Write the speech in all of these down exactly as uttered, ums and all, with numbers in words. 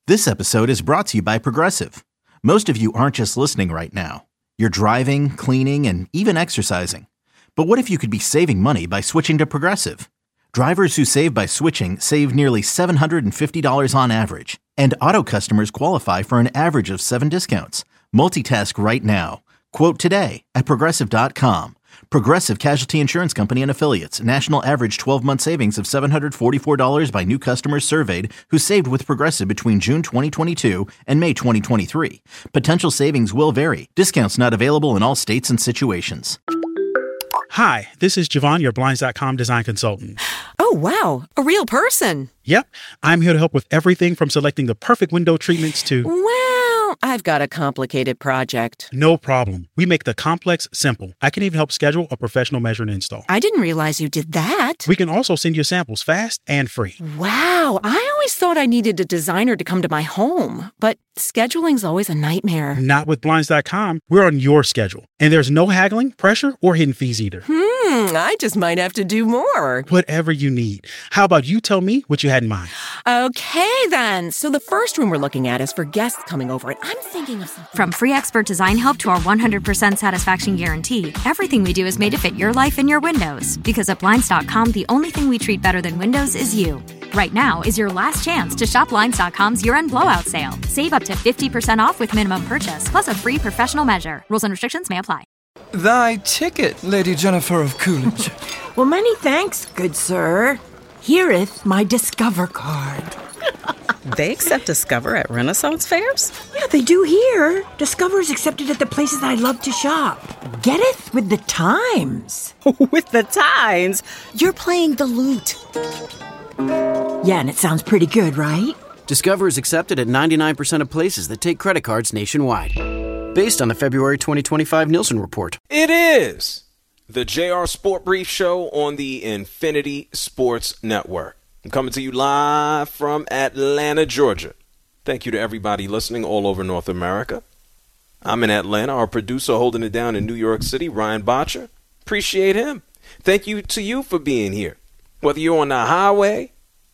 This episode is brought to you by Progressive. Most of you aren't just listening right now. You're driving, cleaning, and even exercising. But what if you could be saving money by switching to Progressive? Drivers who save by switching save nearly seven hundred fifty dollars on average. And auto customers qualify for an average of seven discounts. Multitask right now. Quote today at Progressive dot com. Progressive Casualty Insurance Company and Affiliates. National average twelve-month savings of seven hundred forty-four dollars by new customers surveyed who saved with Progressive between June twenty twenty-two and May twenty twenty-three. Potential savings will vary. Discounts not available in all states and situations. Hi, this is Javon, your Blinds dot com design consultant. Oh, wow. A real person. Yep. I'm here to help with everything from selecting the perfect window treatments to... Well, I've got a complicated project. No problem. We make the complex simple. I can even help schedule a professional measure and install. I didn't realize you did that. We can also send you samples fast and free. Wow. I always thought I needed a designer to come to my home, but scheduling's always a nightmare. Not with Blinds dot com. We're on your schedule. And there's no haggling, pressure, or hidden fees either. Hmm, I just might have to do more. Whatever you need. How about you tell me what you had in mind? Okay, then. So the first room we're looking at is for guests coming over, and I'm thinking of something. From free expert design help to our one hundred percent satisfaction guarantee, everything we do is made to fit your life and your windows. Because at Blinds dot com, the only thing we treat better than windows is you. Right now is your last chance to shop Blinds dot com's year-end blowout sale. Save up to fifty percent off with minimum purchase, plus a free professional measure. Rules and restrictions may apply. Thy ticket, Lady Jennifer of Coolidge. Well, many thanks, good sir. Hereeth my Discover card. They accept Discover at Renaissance fairs? Yeah, they do here. Discover's accepted at the places I love to shop. Getteth with the times. With the times? You're playing the lute. Yeah, and it sounds pretty good, right? Discover is accepted at ninety-nine percent of places that take credit cards nationwide. Based on the February twenty twenty-five Nielsen report. It is the J R Sport Brief Show on the Infinity Sports Network. I'm coming to you live from Atlanta, Georgia. Thank you to everybody listening all over North America. I'm in Atlanta. Our producer holding it down in New York City, Ryan Botcher. Appreciate him. Thank you to you for being here. Whether you're on the highway,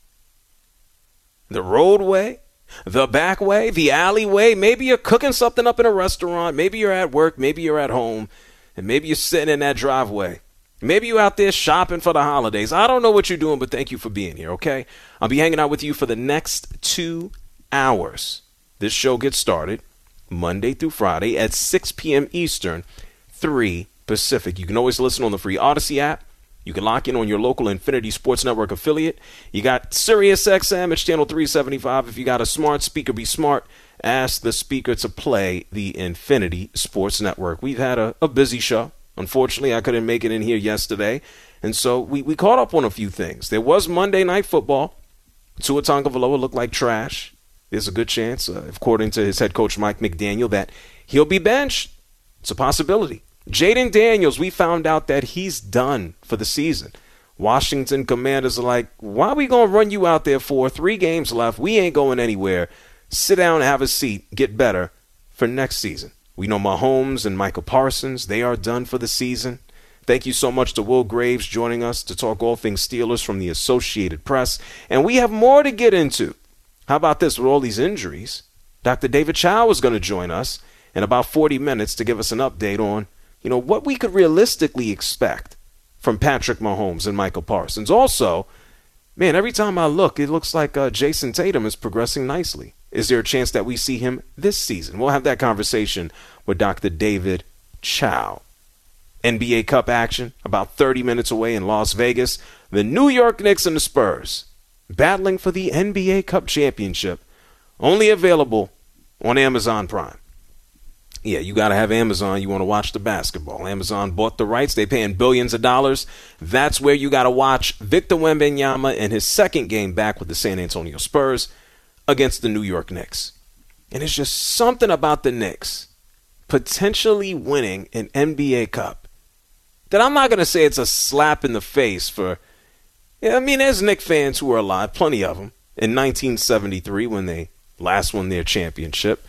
the roadway, the back way, the alleyway, maybe you're cooking something up in a restaurant, maybe you're at work, maybe you're at home, and maybe you're sitting in that driveway. Maybe you're out there shopping for the holidays. I don't know what you're doing, but thank you for being here, okay? I'll be hanging out with you for the next two hours. This show gets started Monday through Friday at six p.m. Eastern, three Pacific. You can always listen on the free Odyssey app. You can lock in on your local Infinity Sports Network affiliate. You got Sirius X M, it's channel three seventy-five. If you got a smart speaker, be smart. Ask the speaker to play the Infinity Sports Network. We've had a, a busy show. Unfortunately, I couldn't make it in here yesterday. And so we, we caught up on a few things. There was Monday Night Football. Tua Tagovailoa looked like trash. There's a good chance, uh, according to his head coach Mike McDaniel, that he'll be benched. It's a possibility. Jaden Daniels, we found out that he's done for the season. Washington Commanders are like, why are we going to run you out there for three games left? We ain't going anywhere. Sit down, have a seat, get better for next season. We know Mahomes and Michael Parsons, they are done for the season. Thank you so much to Will Graves joining us to talk all things Steelers from the Associated Press. And we have more to get into. How about this? With all these injuries, Doctor David Chow is going to join us in about forty minutes to give us an update on, you know, what we could realistically expect from Patrick Mahomes and Michael Parsons. Also, man, every time I look, it looks like uh, Jason Tatum is progressing nicely. Is there a chance that we see him this season? We'll have that conversation with Doctor David Chow. N B A Cup action about thirty minutes away in Las Vegas. The New York Knicks and the Spurs battling for the N B A Cup championship. Only available on Amazon Prime. Yeah, you got to have Amazon. You want to watch the basketball. Amazon bought the rights. They're paying billions of dollars. That's where you got to watch Victor Wembanyama in his second game back with the San Antonio Spurs against the New York Knicks. And it's just something about the Knicks potentially winning an N B A Cup that I'm not going to say it's a slap in the face for, yeah, I mean, there's Knicks fans who are alive, plenty of them, in nineteen seventy-three when they last won their championship.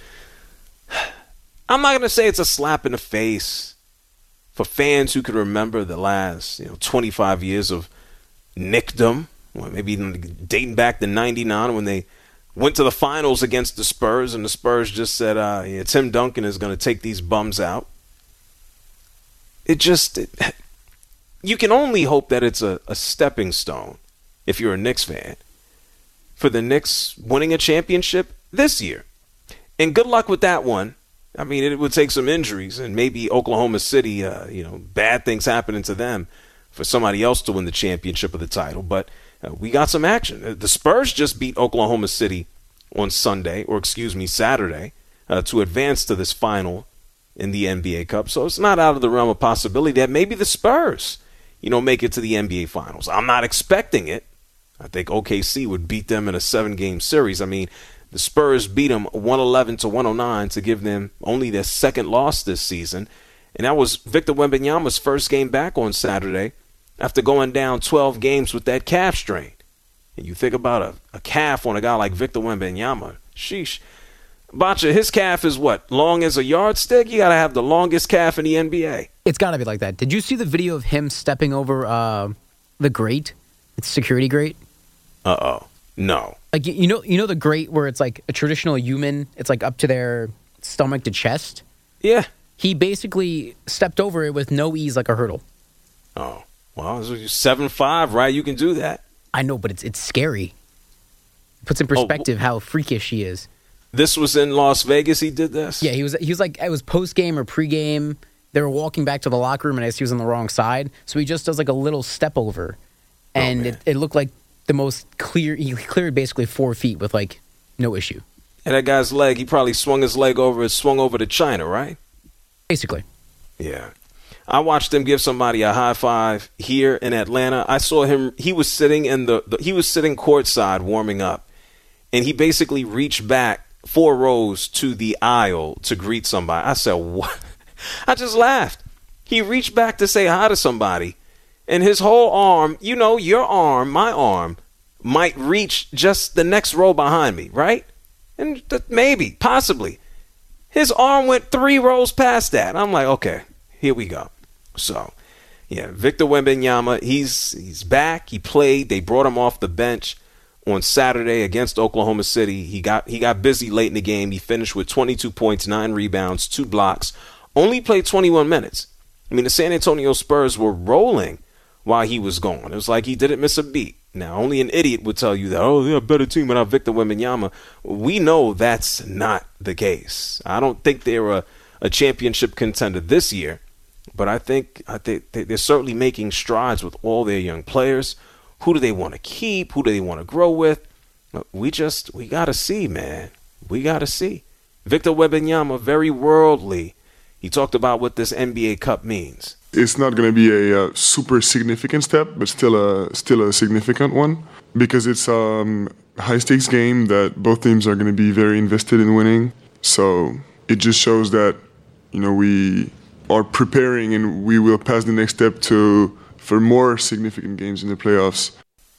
I'm not going to say it's a slap in the face for fans who could remember the last, you know, twenty-five years of Knickdom, or maybe even dating back to ninety-nine when they went to the finals against the Spurs, and the Spurs just said, uh, yeah, Tim Duncan is going to take these bums out. It just, it, you can only hope that it's a, a stepping stone, if you're a Knicks fan, for the Knicks winning a championship this year. And good luck with that one. I mean, it would take some injuries and maybe Oklahoma City, uh, you know, bad things happening to them for somebody else to win the championship or the title. But uh, we got some action. The Spurs just beat Oklahoma City on Sunday, or excuse me, Saturday, uh, to advance to this final in the N B A Cup. So it's not out of the realm of possibility that maybe the Spurs, you know, make it to the N B A Finals. I'm not expecting it. I think O K C would beat them in a seven-game series. I mean, the Spurs beat them one eleven to one oh nine to give them only their second loss this season. And that was Victor Wembanyama's first game back on Saturday after going down twelve games with that calf strain. And you think about a, a calf on a guy like Victor Wembanyama. Sheesh. Bacha, his calf is what? Long as a yardstick? You got to have the longest calf in the N B A. It's got to be like that. Did you see the video of him stepping over uh, the grate? It's security grate. Uh-oh. No. Like, you know you know the grate where it's like a traditional human, it's like up to their stomach to chest? Yeah. He basically stepped over it with no ease like a hurdle. Oh. Well, seven five, right? You can do that. I know, but it's it's scary. It puts in perspective oh, how freakish he is. This was in Las Vegas he did this? Yeah, he was he was like, it was post-game or pre-game. They were walking back to the locker room, and I guess he was on the wrong side. So he just does like a little step over. And oh, it, it looked like the most clear, he cleared basically four feet with like no issue. And that guy's leg, he probably swung his leg over, it swung over to China, right? Basically. Yeah. I watched him give somebody a high five here in Atlanta. I saw him, he was sitting in the, the he was sitting courtside warming up. And he basically reached back four rows to the aisle to greet somebody. I said, what? I just laughed. He reached back to say hi to somebody. And his whole arm, you know, your arm, my arm, might reach just the next row behind me, right? And th- maybe, possibly. His arm went three rows past that. I'm like, okay, here we go. So, yeah, Victor Wembanyama, he's he's back. He played. They brought him off the bench on Saturday against Oklahoma City. He got he got busy late in the game. He finished with twenty-two points, nine rebounds, two blocks. Only played twenty-one minutes. I mean, the San Antonio Spurs were rolling while he was gone. It was like he didn't miss a beat. Now, only an idiot would tell you that, oh, they're a better team without Victor Wembanyama. We know that's not the case. I don't think they're a, a championship contender this year, but I think I think they're certainly making strides with all their young players. Who do they want to keep? Who do they want to grow with? We just, we got to see, man. We got to see. Victor Wembanyama, very worldly. He talked about what this N B A Cup means. It's not going to be a, a super significant step, but still a still a significant one because it's a um, high stakes game that both teams are going to be very invested in winning. So it just shows that, you know, we are preparing and we will pass the next step to for more significant games in the playoffs.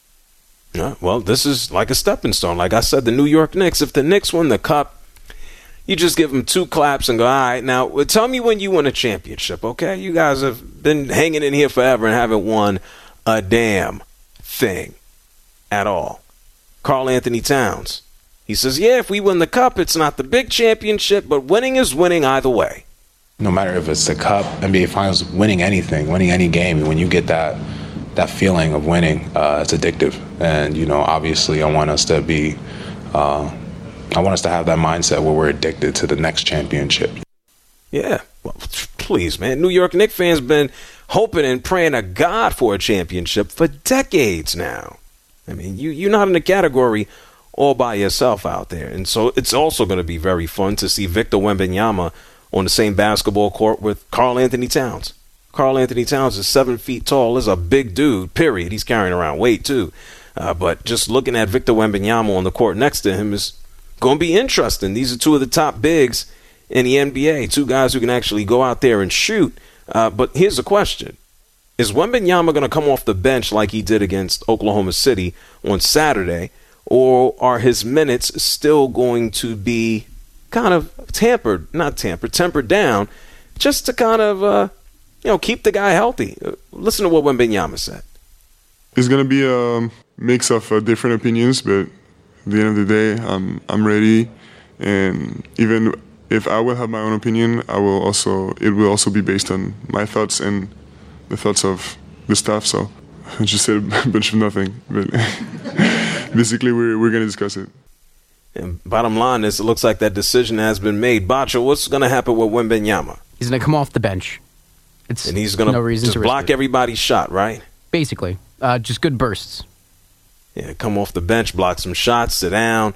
Yeah, well, this is like a stepping stone. Like I said, the New York Knicks. If the Knicks win the cup, you just give them two claps and go, all right, now tell me when you win a championship, okay? You guys have been hanging in here forever and haven't won a damn thing at all. Karl Anthony Towns, he says, yeah, if we win the cup, it's not the big championship, but winning is winning either way. No matter if it's the cup, N B A Finals, winning anything, winning any game, when you get that that feeling of winning, uh, it's addictive. And, you know, obviously I want us to be uh, – I want us to have that mindset where we're addicted to the next championship. Yeah, well, please, man. New York Knicks fans been hoping and praying to God for a championship for decades now. I mean, you, you're not in the category all by yourself out there. And so it's also going to be very fun to see Victor Wembanyama on the same basketball court with Karl Anthony Towns. Karl Anthony Towns is seven feet tall, is a big dude, period. He's carrying around weight, too. Uh, but just looking at Victor Wembanyama on the court next to him is going to be interesting. These are two of the top bigs in the N B A, two guys who can actually go out there and shoot. Uh, but here's the question. Is Wembanyama going to come off the bench like he did against Oklahoma City on Saturday, or are his minutes still going to be kind of tampered, not tampered, tempered down, just to kind of, uh, you know, keep the guy healthy? Uh, listen to what Wembanyama said. It's going to be a mix of uh, different opinions, but At the end of the day, I'm I'm ready, and even if I will have my own opinion, I will also it will also be based on my thoughts and the thoughts of the staff. So I just said a bunch of nothing, but basically we're we're gonna discuss it. And bottom line is, it looks like that decision has been made. Bacha, what's going to happen with Wembanyama? He's going to come off the bench. It's and he's going no to just block everybody's shot, right? Basically. Uh, just good bursts. Yeah, come off the bench, block some shots, sit down.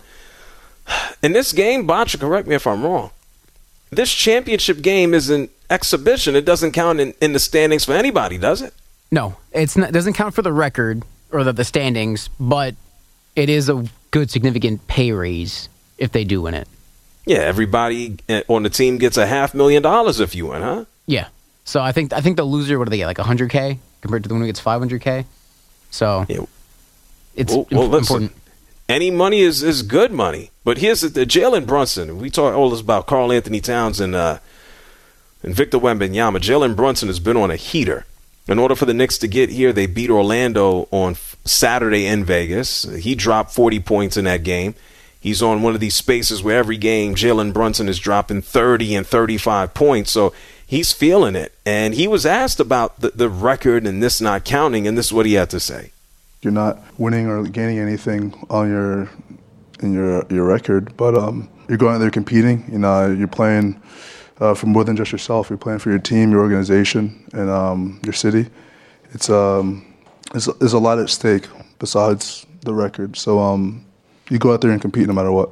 In this game, Bacha, correct me if I'm wrong, this championship game is an exhibition. It doesn't count in, in the standings for anybody, does it? No, it's not, it doesn't count for the record or the, the standings, but it is a good, significant pay raise if they do win it. Yeah, everybody on the team gets a half million dollars if you win, huh? Yeah. So I think I think the loser, what do they get, like one hundred K compared to the one who gets five hundred K? So yeah. it's well, well, imp- important. Any money is, is good money. But here's the, the Jalen Brunson. We talk all this about Karl Anthony Towns and, uh, and Victor Wembanyama. Jalen Brunson has been on a heater. In order for the Knicks to get here, they beat Orlando on Saturday in Vegas. He dropped forty points in that game. He's on one of these spaces where every game Jalen Brunson is dropping thirty and thirty-five points. So he's feeling it. And he was asked about the, the record and this not counting, and this is what he had to say. You're not winning or gaining anything on your in your your record, but um, you're going out there competing. You know, you're playing Uh, for more than just yourself. You're playing for your team, your organization, and um, your city. It's um, there's, there's a lot at stake besides the record. So um, you go out there and compete no matter what.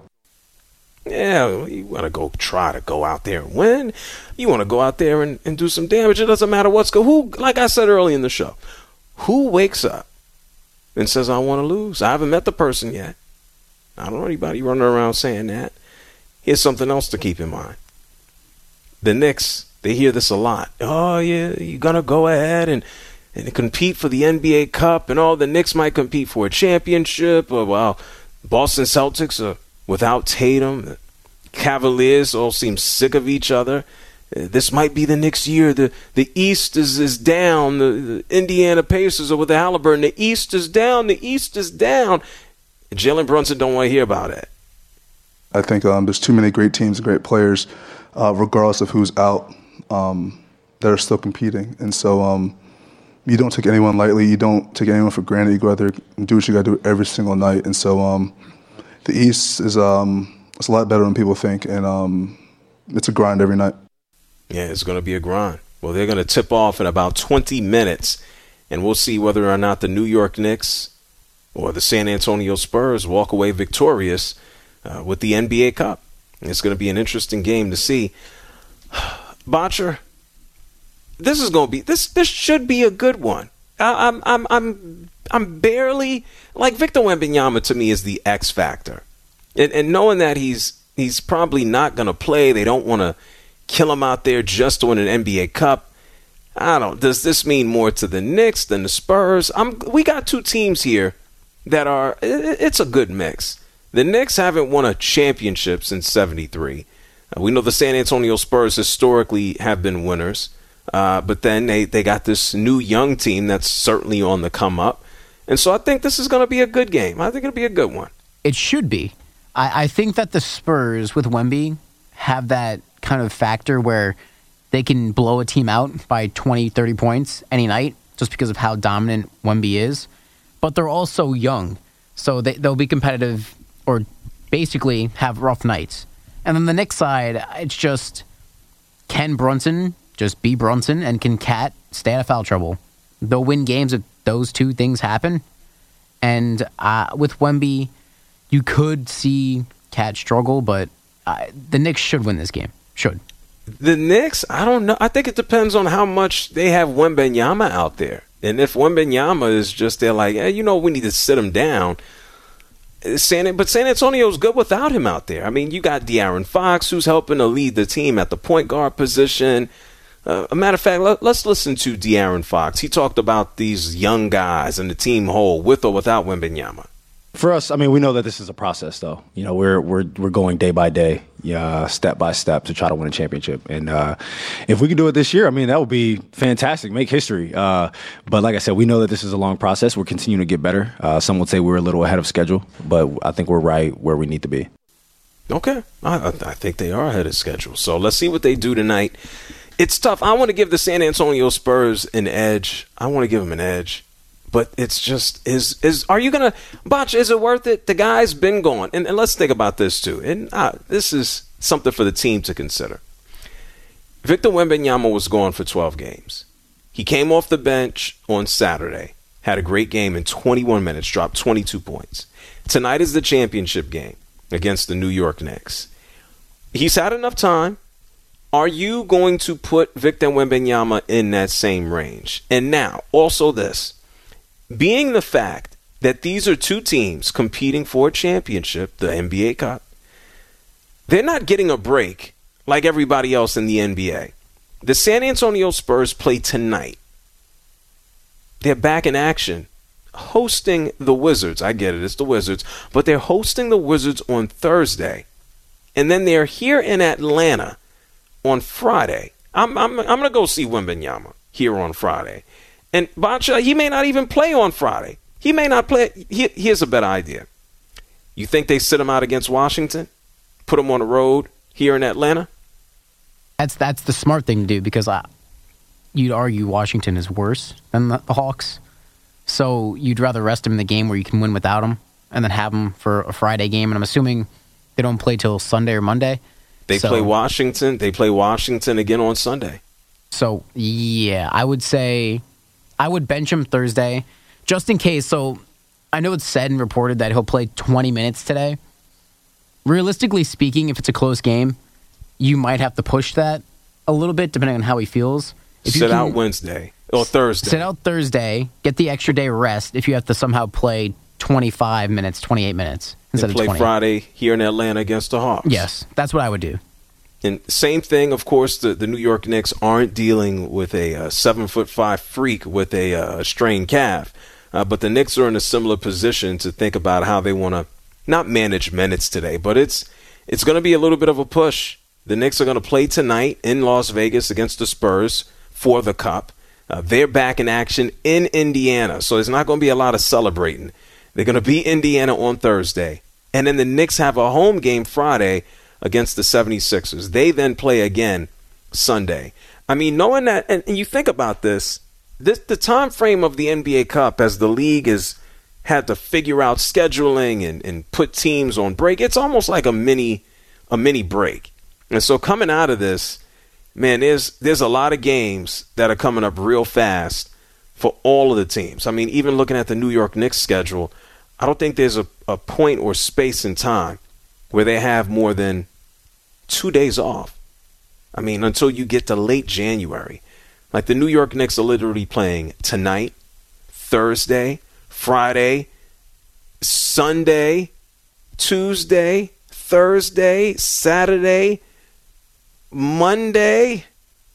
Yeah, you want to go try to go out there and win. You want to go out there and, and do some damage. It doesn't matter what's going. Who, like I said early in the show, who wakes up and says, I want to lose? I haven't met the person yet. I don't know anybody running around saying that. Here's something else to keep in mind. The Knicks, they hear this a lot. Oh, yeah, you're going to go ahead and, and compete for the N B A Cup and all. The Knicks might compete for a championship. Or, well, Boston Celtics are without Tatum. The Cavaliers all seem sick of each other. This might be the Knicks' year. The the East is, is down. The, the Indiana Pacers are with the Halliburton. The East is down. The East is down. Jalen Brunson don't want to hear about it. I think um, there's too many great teams and great players, Uh, regardless of who's out, um, that are still competing. And so um, you don't take anyone lightly. You don't take anyone for granted. You go out there and do what you got to do every single night. And so um, the East is um, it's a lot better than people think, and um, it's a grind every night. Yeah, it's going to be a grind. Well, they're going to tip off in about twenty minutes, and we'll see whether or not the New York Knicks or the San Antonio Spurs walk away victorious uh, with the N B A Cup. It's going to be an interesting game to see. Botcher, this is going to be this. This should be a good one. I, I'm I'm I'm I'm barely like Victor Wembanyama to me is the X factor, and, and knowing that he's he's probably not going to play. They don't want to kill him out there just to win an N B A Cup. I don't. Does this mean more to the Knicks than the Spurs? I'm. We got two teams here that are. It, it's a good mix. The Knicks haven't won a championship since seventy-three. Uh, we know the San Antonio Spurs historically have been winners. Uh, but then they, they got this new young team that's certainly on the come up. And so I think this is going to be a good game. I think it'll be a good one. It should be. I, I think that the Spurs with Wemby have that kind of factor where they can blow a team out by twenty, thirty points any night just because of how dominant Wemby is. But they're also young. So they, they'll be competitive or basically have rough nights. And then the Knicks side, it's just, can Brunson just be Brunson, and can Cat stay out of foul trouble? They'll win games if those two things happen. And uh, with Wemby, you could see Cat struggle, but uh, the Knicks should win this game. Should. The Knicks, I don't know. I think it depends on how much they have Wembanyama out there. And if Wembanyama is just there like, hey, you know, we need to sit him down. San, but San Antonio's good without him out there. I mean, you got De'Aaron Fox, who's helping to lead the team at the point guard position. Uh, a matter of fact, let, let's listen to De'Aaron Fox. He talked about these young guys and the team whole, with or without Wembanyama. For us, I mean, we know that this is a process, though. You know, we're we're we're going day by day. uh, step by step to try to win a championship. And uh, if we can do it this year, I mean, that would be fantastic, make history. Uh, but like I said, we know that this is a long process. We're continuing to get better. Uh, some would say we're a little ahead of schedule, but I think we're right where we need to be. Okay. I, I think they are ahead of schedule. So let's see what they do tonight. It's tough. I want to give the San Antonio Spurs an edge. I want to give them an edge. But it's just, is, is are you going to, Botch, is it worth it? The guy's been gone. And, and let's think about this, too. And uh, this is something for the team to consider. Victor Wembanyama was gone for twelve games. He came off the bench on Saturday, had a great game in twenty-one minutes, dropped twenty-two points. Tonight is the championship game against the New York Knicks. He's had enough time. Are you going to put Victor Wembanyama in that same range? And now, also this. Being the fact that these are two teams competing for a championship, the N B A Cup, they're not getting a break like everybody else in the N B A. The San Antonio Spurs play tonight. They're back in action, hosting the Wizards. I get it, it's the Wizards. But they're hosting the Wizards on Thursday. And then they're here in Atlanta on Friday. I'm, I'm, I'm going to go see Wembanyama here on Friday. And Bacha, he may not even play on Friday. He may not play. He, here's a better idea. You think they sit him out against Washington? Put him on the road here in Atlanta? That's that's the smart thing to do because I, you'd argue Washington is worse than the, the Hawks. So you'd rather rest him in the game where you can win without him and then have him for a Friday game. And I'm assuming they don't play till Sunday or Monday. They so, play Washington. They play Washington again on Sunday. So, yeah, I would say I would bench him Thursday just in case. So I know it's said and reported that he'll play twenty minutes today. Realistically speaking, if it's a close game, you might have to push that a little bit depending on how he feels. If sit you can, out Wednesday or Thursday. Sit out Thursday, get the extra day rest if you have to somehow play twenty-five minutes, twenty-eight minutes instead and play of twenty. Friday here in Atlanta against the Hawks. Yes, that's what I would do. And same thing, of course, the, the New York Knicks aren't dealing with a uh, seven foot five freak with a uh, strained calf. Uh, but the Knicks are in a similar position to think about how they want to not manage minutes today, but it's it's going to be a little bit of a push. The Knicks are going to play tonight in Las Vegas against the Spurs for the Cup. Uh, they're back in action in Indiana, so there's not going to be a lot of celebrating. They're going to be Indiana on Thursday. And then the Knicks have a home game Friday against the seventy-sixers. They then play again Sunday. I mean, knowing that, and, and you think about this, this, the time frame of the N B A Cup as the league has had to figure out scheduling and, and put teams on break, it's almost like a mini a mini break. And so coming out of this, man, there's there's a lot of games that are coming up real fast for all of the teams. I mean, even looking at the New York Knicks schedule, I don't think there's a, a point or space in time where they have more than two days off. I mean, until you get to late January. Like the New York Knicks are literally playing tonight, Thursday, Friday, Sunday, Tuesday, Thursday, Saturday, Monday.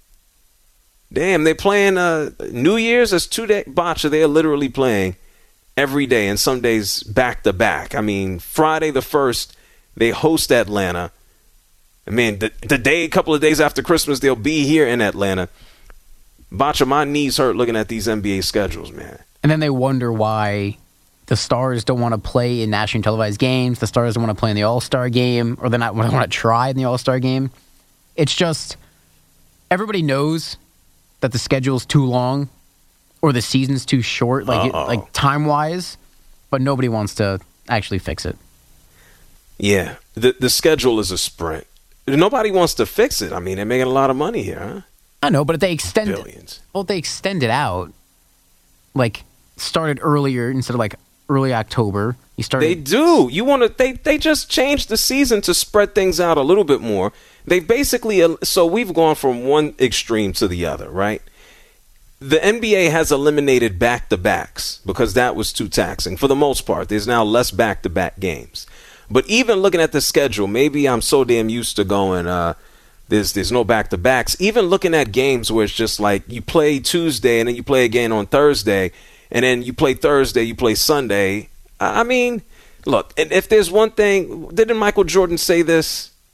Damn, they're playing uh, New Year's as two day botcha. They're literally playing every day and some days back to back. I mean, Friday the first, they host Atlanta. I mean, the, the day, a couple of days after Christmas, they'll be here in Atlanta. Botcha, my knees hurt looking at these N B A schedules, man. And then they wonder why the Stars don't want to play in nationally televised games. The Stars don't want to play in the All-Star game, or they're not want to try in the All-Star game. It's just everybody knows that the schedule's too long or the season's too short, like it, like time-wise, but nobody wants to actually fix it. Yeah, the the schedule is a sprint. Nobody wants to fix it. I mean, they're making a lot of money here, huh? I know, but if they extend Billions. it, well, if they extend it out, like started earlier instead of like early October. You started. They do. You want to? They they just changed the season to spread things out a little bit more. They basically so we've gone from one extreme to the other, right? The N B A has eliminated back-to-backs because that was too taxing. For the most part, there's now less back-to-back games. But even looking at the schedule, maybe I'm so damn used to going. Uh, There's there's no back-to-backs. Even looking at games where it's just like you play Tuesday and then you play again on Thursday, and then you play Thursday, you play Sunday. I mean, look, and if there's one thing, didn't Michael Jordan say this?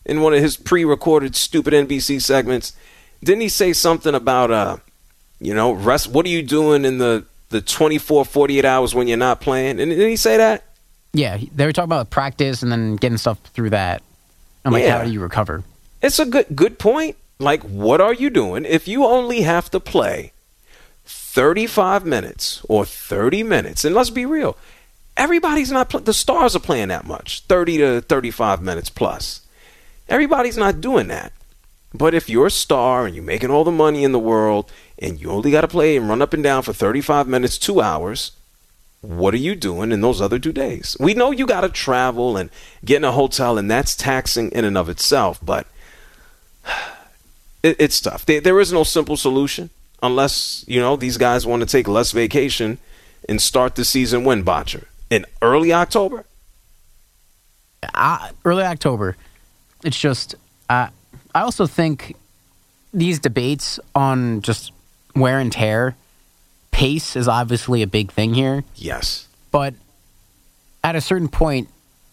in one of his pre-recorded stupid N B C segments? Didn't he say something about, uh, you know, rest? What are you doing in the, the twenty-four, forty-eight hours when you're not playing? And didn't he say that? Yeah, they were talking about practice and then getting stuff through that. I'm like, Yeah. how do you recover? It's a good good point. Like, what are you doing if you only have to play thirty-five minutes or thirty minutes? And let's be real, everybody's not pl- the stars are playing that much, thirty to thirty-five minutes plus. Everybody's not doing that. But if you're a star and you're making all the money in the world and you only got to play and run up and down for thirty-five minutes, two hours, what are you doing in those other two days? We know you got to travel and get in a hotel, and that's taxing in and of itself, but it, it's tough. There, there is no simple solution unless, you know, these guys want to take less vacation and start the season when, Botcher? In early October? Uh, early October. It's just, uh, I also think these debates on just wear and tear, pace is obviously a big thing here. Yes. But at a certain point,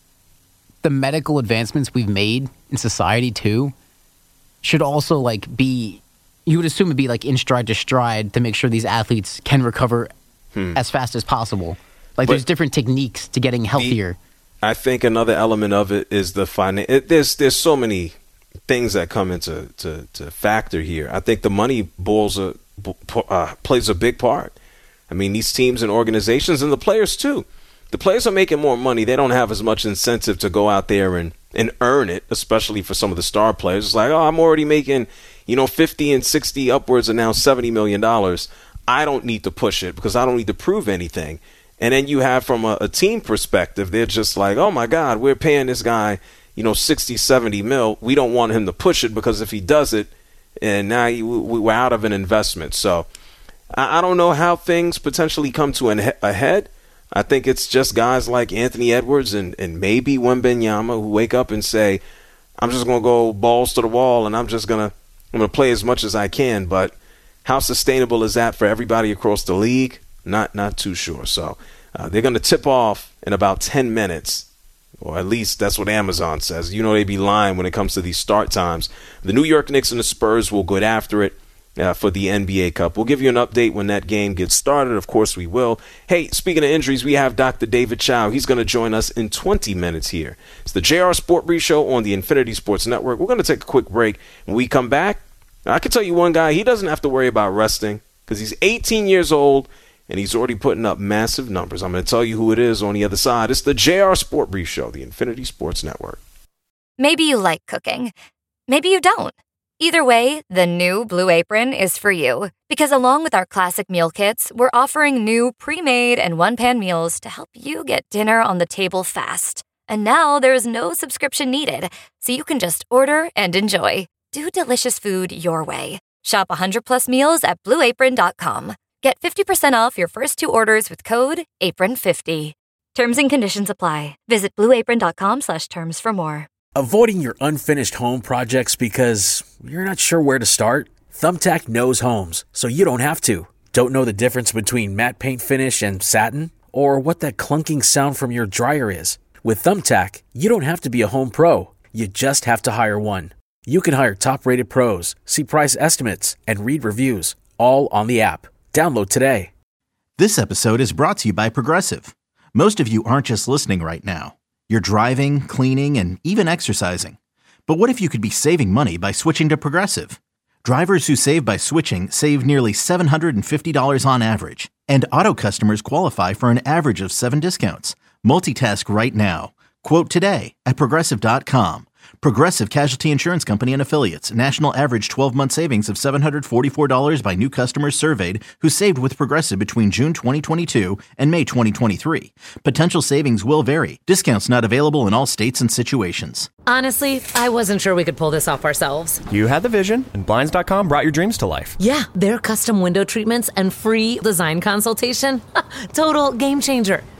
the medical advancements we've made in society too should also like be, you would assume it'd be like in stride to stride to make sure these athletes can recover hmm. as fast as possible. Like but there's different techniques to getting healthier. The, I think another element of it is the finance. There's there's so many things that come into to, to factor here. I think the money boils a, uh, plays a big part. I mean, these teams and organizations and the players too. The players are making more money. They don't have as much incentive to go out there and, and earn it, especially for some of the star players. It's like, oh, I'm already making, you know, fifty and sixty upwards and now seventy million dollars. I don't need to push it because I don't need to prove anything. And then you have from a, a team perspective, they're just like, oh, my God, we're paying this guy, you know, sixty, seventy mil. We don't want him to push it because if he does it, and now he, we, we're out of an investment. So I, I don't know how things potentially come to an, a head. I think it's just guys like Anthony Edwards and, and maybe Wembanyama who wake up and say, I'm just going to go balls to the wall and I'm just going to I'm going to play as much as I can. But how sustainable is that for everybody across the league? Not not too sure. So uh, they're going to tip off in about ten minutes, or at least that's what Amazon says. You know, they be lying when it comes to these start times. The New York Knicks and the Spurs will go after it uh, for the N B A Cup. We'll give you an update when that game gets started. Of course, we will. Hey, speaking of injuries, we have Doctor David Chow. He's going to join us in twenty minutes here. It's the J R Sport Brief Show on the Infinity Sports Network. We're going to take a quick break. When we come back, I can tell you one guy, he doesn't have to worry about resting because he's eighteen years old. And he's already putting up massive numbers. I'm going to tell you who it is on the other side. It's the J R Sport Brief Show, the Infinity Sports Network. Maybe you like cooking. Maybe you don't. Either way, the new Blue Apron is for you. Because along with our classic meal kits, we're offering new pre-made and one-pan meals to help you get dinner on the table fast. And now there's no subscription needed, so you can just order and enjoy. Do delicious food your way. Shop one hundred plus meals at blue apron dot com. Get fifty percent off your first two orders with code apron fifty. Terms and conditions apply. Visit blue apron dot com slash terms for more. Avoiding your unfinished home projects because you're not sure where to start? Thumbtack knows homes, so you don't have to. Don't know the difference between matte paint finish and satin? Or what that clunking sound from your dryer is? With Thumbtack, you don't have to be a home pro. You just have to hire one. You can hire top-rated pros, see price estimates, and read reviews, all on the app. Download today. This episode is brought to you by Progressive. Most of you aren't just listening right now. You're driving, cleaning, and even exercising. But what if you could be saving money by switching to Progressive? Drivers who save by switching save nearly seven hundred fifty dollars on average. And auto customers qualify for an average of seven discounts. Multitask right now. Quote today at Progressive dot com. Progressive Casualty Insurance Company and Affiliates. National average twelve-month savings of seven hundred forty-four dollars by new customers surveyed who saved with Progressive between June twenty twenty-two and May twenty twenty-three. Potential savings will vary. Discounts not available in all states and situations. Honestly, I wasn't sure we could pull this off ourselves. You had the vision, and Blinds dot com brought your dreams to life. Yeah, their custom window treatments and free design consultation. Total game changer.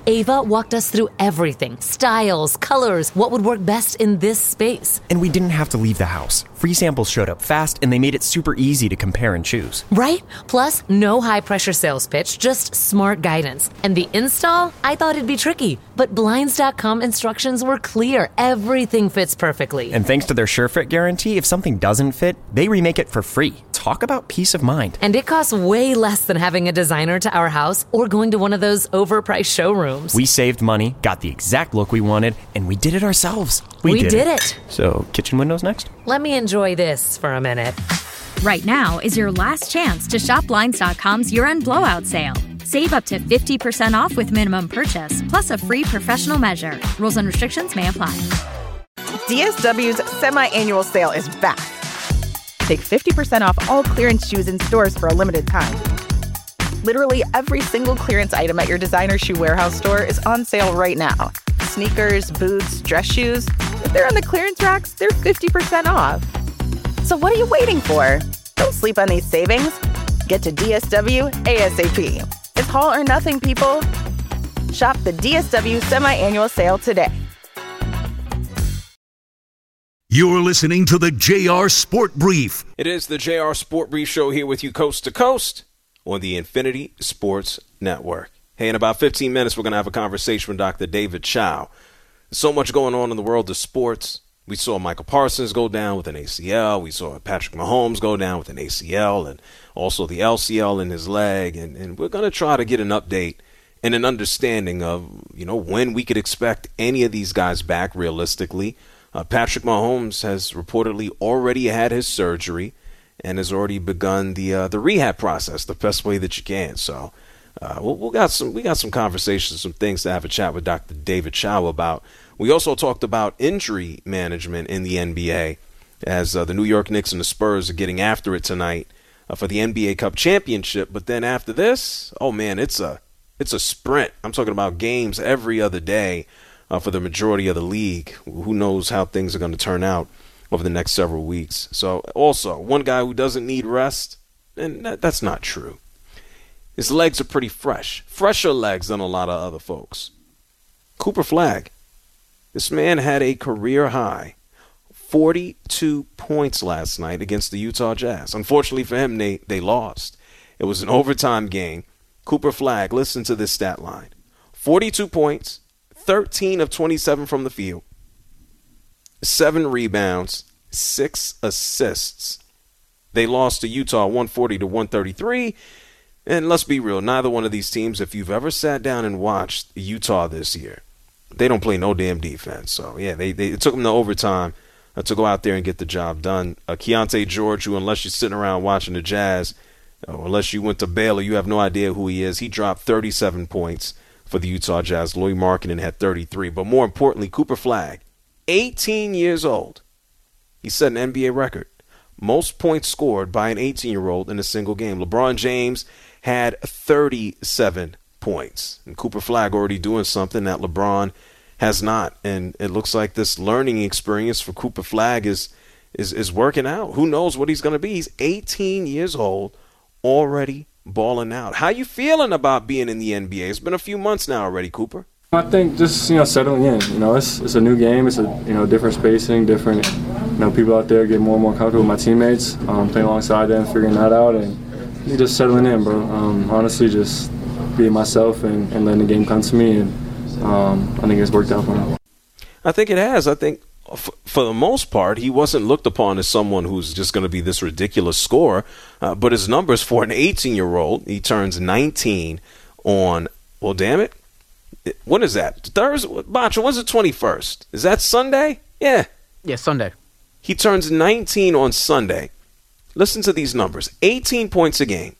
Ava walked us through everything. Styles, colors, what would work best in this space. And we didn't have to leave the house. Free samples showed up fast, and they made it super easy to compare and choose. Right? Plus, no high-pressure sales pitch, just smart guidance. And the install? I thought it'd be tricky. But Blinds dot com instructions were clear. Everything fits perfectly. And thanks to their SureFit guarantee, if something doesn't fit, they remake it for free. Talk about peace of mind. And it costs way less than having a designer to our house or going to one of those overpriced showrooms. We saved money, got the exact look we wanted, and we did it ourselves. We, we did, did it. it. So, kitchen windows next? Let me enjoy this for a minute. Right now is your last chance to shop Blinds dot com's year-end blowout sale. Save up to fifty percent off with minimum purchase, plus a free professional measure. Rules and restrictions may apply. D S W's semi-annual sale is back. Take fifty percent off all clearance shoes in stores for a limited time. Literally every single clearance item at your designer shoe warehouse store is on sale right now. Sneakers, boots, dress shoes. If they're on the clearance racks, they're fifty percent off. So what are you waiting for? Don't sleep on these savings. Get to D S W ASAP. It's haul or nothing, people. Shop the D S W semi-annual sale today. You're listening to the J R Sport Brief. It is the J R Sport Brief Show here with you coast to coast on the Infinity Sports Network. Hey, in about fifteen minutes, we're going to have a conversation with Doctor David Chao. There's so much going on in the world of sports. We saw Michael Parsons go down with an A C L. We saw Patrick Mahomes go down with an A C L and also the L C L in his leg. And, and we're going to try to get an update and an understanding of, you know, when we could expect any of these guys back realistically. Uh, Patrick Mahomes has reportedly already had his surgery and has already begun the uh, the rehab process the best way that you can. So uh, we'll, we'll got some we got some conversations, some things to have a chat with Doctor David Chao about. We also talked about injury management in the N B A as uh, the New York Knicks and the Spurs are getting after it tonight uh, for the N B A Cup championship. But then after this, oh man, it's a it's a sprint. I'm talking about games every other day uh, for the majority of the league. Who knows how things are going to turn out over the next several weeks. So also, one guy who doesn't need rest, and that, that's not true. His legs are pretty fresh, fresher legs than a lot of other folks. Cooper Flagg. This man had a career high forty-two points last night against the Utah Jazz. Unfortunately for him, they, they lost. It was an overtime game. Cooper Flagg, listen to this stat line. forty-two points, thirteen of twenty-seven from the field, seven rebounds, six assists. They lost to Utah one forty to one thirty-three. And let's be real, neither one of these teams, if you've ever sat down and watched Utah this year, they don't play no damn defense. So, yeah, they, they it took them to overtime uh, to go out there and get the job done. Uh, Keontae George, who unless you're sitting around watching the Jazz, or unless you went to Baylor, you have no idea who he is. He dropped thirty-seven points for the Utah Jazz. Lauri Markkanen had thirty-three. But more importantly, Cooper Flagg, eighteen years old. He set an N B A record. Most points scored by an eighteen-year-old in a single game. LeBron James had thirty-seven points. And Cooper Flagg already doing something that LeBron has not. And it looks like this learning experience for Cooper Flagg is is, is working out. Who knows what he's going to be? He's eighteen years old, already balling out. How you feeling about being in the N B A? It's been a few months now already, Cooper. I think just, you know, settling in. You know, it's it's a new game. It's a, you know, different spacing, different, you know, people out there get more and more comfortable with my teammates, um, playing alongside them, figuring that out, and just settling in, bro. Um, honestly, just being myself and, and letting the game come to me, and um, I think it's worked out for me. I think it has. I think f- for the most part, he wasn't looked upon as someone who's just going to be this ridiculous scorer, uh, but his numbers for an eighteen-year-old, he turns nineteen on, well, damn it, when is that? Thursday? Bacha, when's the twenty-first? Is that Sunday? Yeah. Yeah, Sunday. He turns nineteen on Sunday. Listen to these numbers. eighteen points a game,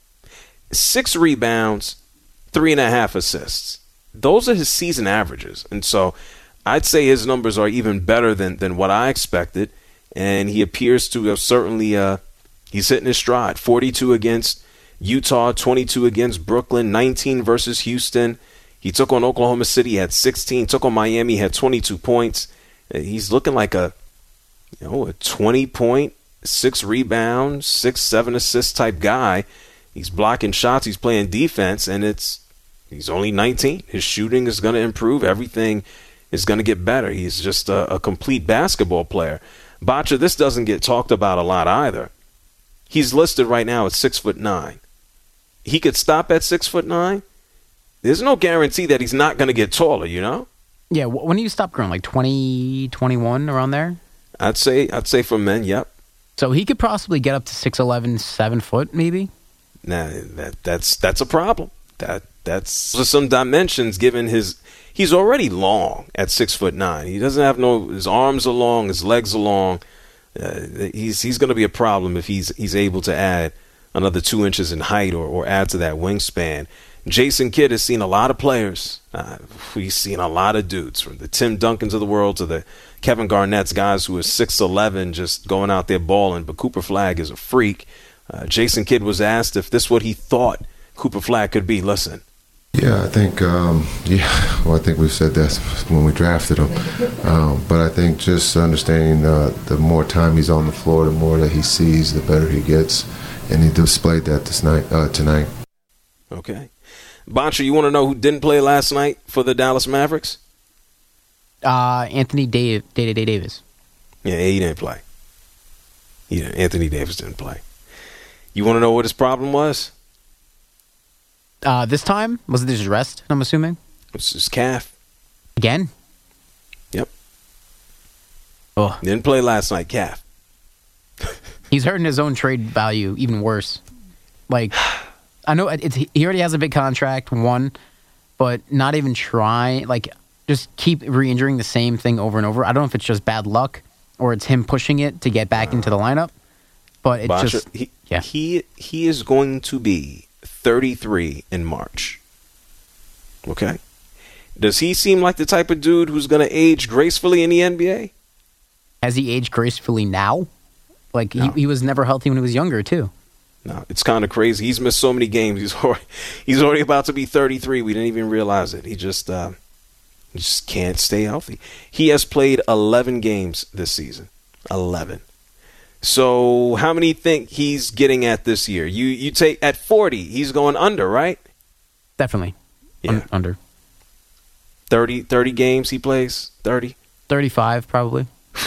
six rebounds, three and a half assists. Those are his season averages. And so I'd say his numbers are even better than, than what I expected. And he appears to have certainly, uh, he's hitting his stride. forty-two against Utah, twenty-two against Brooklyn, nineteen versus Houston. He took on Oklahoma City, he had sixteen. Took on Miami, he had twenty-two points. He's looking like a, you know, a twenty-point, six rebounds, six, seven assist type guy. He's blocking shots, he's playing defense, and it's He's only nineteen. His shooting is going to improve. Everything is going to get better. He's just a, a complete basketball player. Botcha, this doesn't get talked about a lot either. He's listed right now at six foot nine. He could stop at six foot nine. There's no guarantee that he's not going to get taller, you know? Yeah, when do you stop growing? Like twenty, twenty-one, around there? I'd say I'd say for men, yep. So he could possibly get up to six eleven, seven foot, maybe? Nah, that that's that's a problem. That that's some dimensions given his he's already long at six foot nine. He doesn't have no his arms are long, his legs are long. Uh, he's he's going to be a problem if he's he's able to add another two inches in height or, or add to that wingspan. Jason Kidd has seen a lot of players. Uh, we've seen a lot of dudes, from the Tim Duncans of the world to the Kevin Garnett's, guys who are six eleven just going out there balling. But Cooper Flagg is a freak. Uh, Jason Kidd was asked if this is what he thought Cooper Flagg could be. Listen. Yeah, I think, um, yeah, well, I think we said that when we drafted him. Um, but I think just understanding uh, the more time he's on the floor, the more that he sees, the better he gets. And he displayed that this night, uh, tonight. Okay. Boncher, you want to know who didn't play last night for the Dallas Mavericks? Uh, Anthony Day- Day- Day- Davis. Yeah, he didn't play. He didn't. Anthony Davis didn't play. You want to know what his problem was? Uh, this time? Was it his rest, I'm assuming? It's his calf. Again? Yep. Oh. Didn't play last night, calf. He's hurting his own trade value even worse. Like, I know it's, he already has a big contract, one, but not even try. Like, just keep re-injuring the same thing over and over. I don't know if it's just bad luck or it's him pushing it to get back into the lineup, but it's Botcha, just, he, yeah. He, he is going to be thirty-three in March. Okay? Does he seem like the type of dude who's going to age gracefully in the N B A? Has he aged gracefully now? Like, no. he, he was never healthy when he was younger, too. No, it's kind of crazy. He's missed so many games. He's already, he's already about to be thirty-three. We didn't even realize it. He just, uh, he just can't stay healthy. He has played eleven games this season. eleven. So how many think he's getting at this year? You you take at forty, he's going under, right? Definitely. Yeah. Un- under. thirty, thirty games he plays? thirty? thirty-five, probably.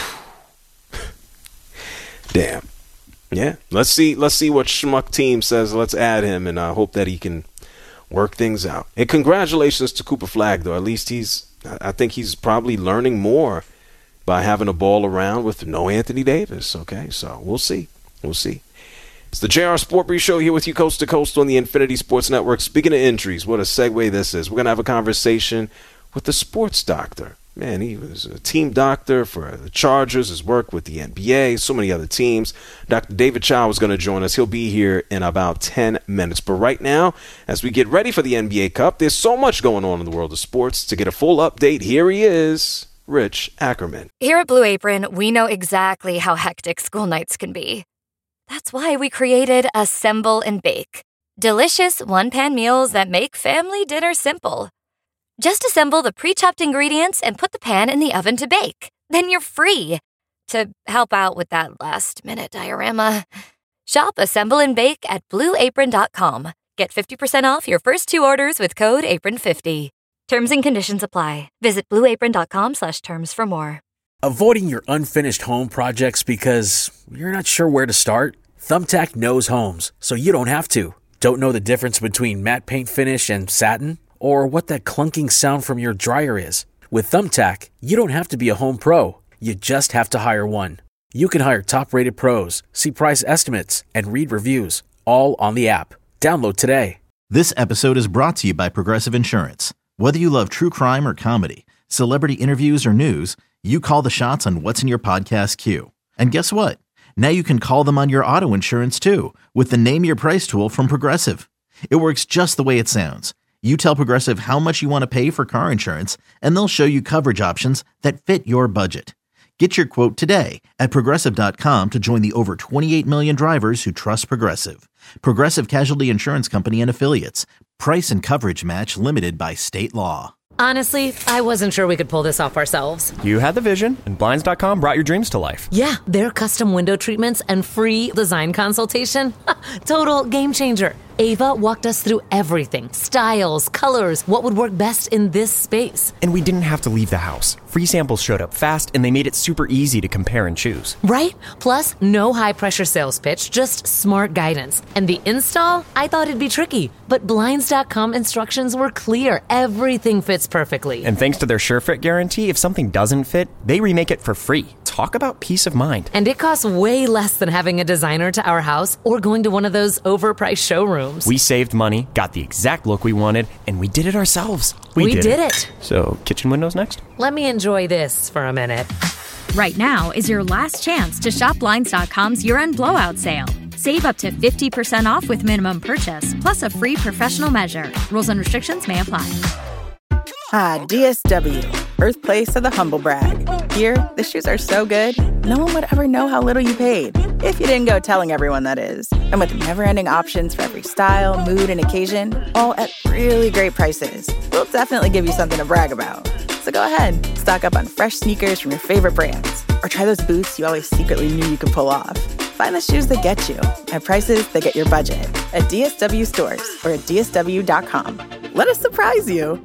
Damn. Yeah. Let's see let's see what Schmuck team says. Let's add him, and I uh, hope that he can work things out. And congratulations to Cooper Flagg, though. At least he's I think he's probably learning more by having a ball around with no Anthony Davis. Okay, so we'll see. We'll see. It's the J R Sport Brief Show here with you coast to coast on the Infinity Sports Network. Speaking of injuries, what a segue this is. We're going to have a conversation with the sports doctor. Man, he was a team doctor for the Chargers, has worked with the N B A, so many other teams. Doctor David Chow is going to join us. He'll be here in about ten minutes. But right now, as we get ready for the N B A Cup, there's so much going on in the world of sports. To get a full update, here he is, Rich Ackerman. Here at Blue Apron, we know exactly how hectic school nights can be. That's why we created Assemble and Bake. Delicious one-pan meals that make family dinner simple. Just assemble the pre-chopped ingredients and put the pan in the oven to bake. Then you're free to help out with that last-minute diorama. Shop Assemble and Bake at blue apron dot com. Get fifty percent off your first two orders with code apron fifty. Terms and conditions apply. Visit blue apron dot com slash terms for more. Avoiding your unfinished home projects because you're not sure where to start? Thumbtack knows homes, so you don't have to. Don't know the difference between matte paint finish and satin? Or what that clunking sound from your dryer is? With Thumbtack, you don't have to be a home pro. You just have to hire one. You can hire top-rated pros, see price estimates, and read reviews, all on the app. Download today. This episode is brought to you by Progressive Insurance. Whether you love true crime or comedy, celebrity interviews or news, you call the shots on what's in your podcast queue. And guess what? Now you can call them on your auto insurance too with the Name Your Price tool from Progressive. It works just the way it sounds. You tell Progressive how much you want to pay for car insurance, and they'll show you coverage options that fit your budget. Get your quote today at Progressive dot com to join the over twenty-eight million drivers who trust Progressive. Progressive Casualty Insurance Company and Affiliates. Price and coverage match limited by state law. Honestly, I wasn't sure we could pull this off ourselves. You had the vision, and Blinds dot com brought your dreams to life. Yeah, their custom window treatments and free design consultation. Total game changer. Ava walked us through everything, styles, colors, what would work best in this space. And we didn't have to leave the house. Free samples showed up fast, and they made it super easy to compare and choose. Right? Plus, no high-pressure sales pitch, just smart guidance. And the install? I thought it'd be tricky, but Blinds dot com instructions were clear. Everything fits perfectly. And thanks to their SureFit guarantee, if something doesn't fit, they remake it for free. Talk about peace of mind. And it costs way less than having a designer to our house or going to one of those overpriced showrooms. We saved money, got the exact look we wanted, and we did it ourselves. We, we did, did it. it. So, kitchen windows next? Let me enjoy this for a minute. Right now is your last chance to shop Blinds dot com's year-end blowout sale. Save up to fifty percent off with minimum purchase, plus a free professional measure. Rules and restrictions may apply. Ah, D S W, birthplace of the humble brag. Here, the shoes are so good, no one would ever know how little you paid. If you didn't go telling everyone, that is. And with never-ending options for every style, mood, and occasion, all at really great prices, we'll definitely give you something to brag about. So go ahead, stock up on fresh sneakers from your favorite brands, or try those boots you always secretly knew you could pull off. Find the shoes that get you at prices that get your budget at D S W stores or at D S W dot com. Let us surprise you.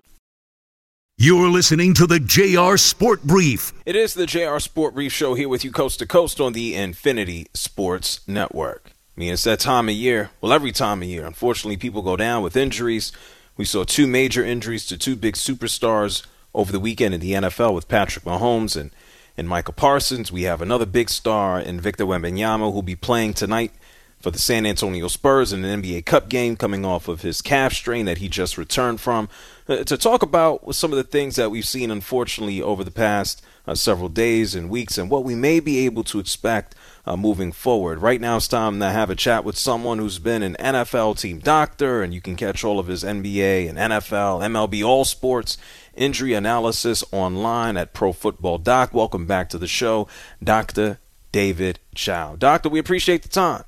You're listening to the J R Sport Brief. It is the J R Sport Brief Show here with you coast to coast on the Infinity Sports Network. I mean, it's that time of year. Well, every time of year. Unfortunately, people go down with injuries. We saw two major injuries to two big superstars over the weekend in the N F L with Patrick Mahomes and, and Michael Parsons. We have another big star in Victor Wembanyama, who'll be playing tonight for the San Antonio Spurs in an N B A Cup game, coming off of his calf strain that he just returned from. Uh, to talk about some of the things that we've seen, unfortunately, over the past uh, several days and weeks and what we may be able to expect uh, moving forward. Right now it's time to have a chat with someone who's been an N F L team doctor, and you can catch all of his N B A and N F L, M L B, all sports injury analysis online at Pro Football Doc. Welcome back to the show, Doctor David Chao. Doctor, we appreciate the time.